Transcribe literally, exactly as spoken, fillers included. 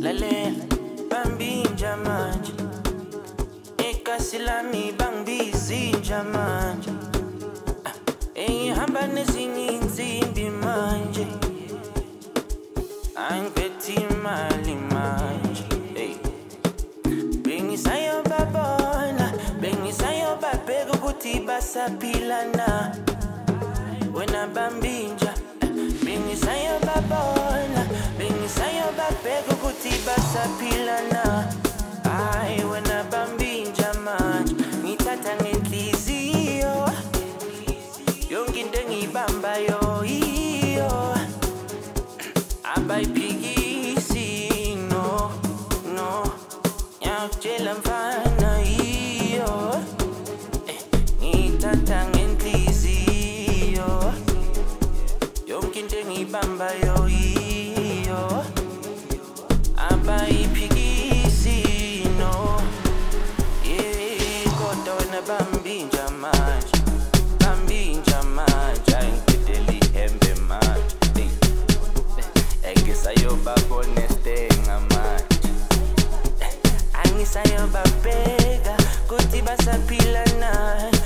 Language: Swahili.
lalela bambinja manje ekasi lami bangibizinja manje engihamba nezinye insimbi manje angiphethe imali manje hey bengisayobabona bengisayobabheka ukuthi basaphila na wena bambinja bengisayobabona bengisayobabheka ukuthi basaphila na ay wena bambinja manje ngithatha ngenhliziyo yonke into engiyibambayo iyo abayiphikisi no no ngiyakutshela mfana iyo ngithatha ngenhliziyo yonke into engiyibambayo iyo abayiphikisi no yeah kodwa wena bambinja manje bambinja manje angiphethe ihembe manje engisayobabona estenga manje angisayobabheka ukuthi basaphila na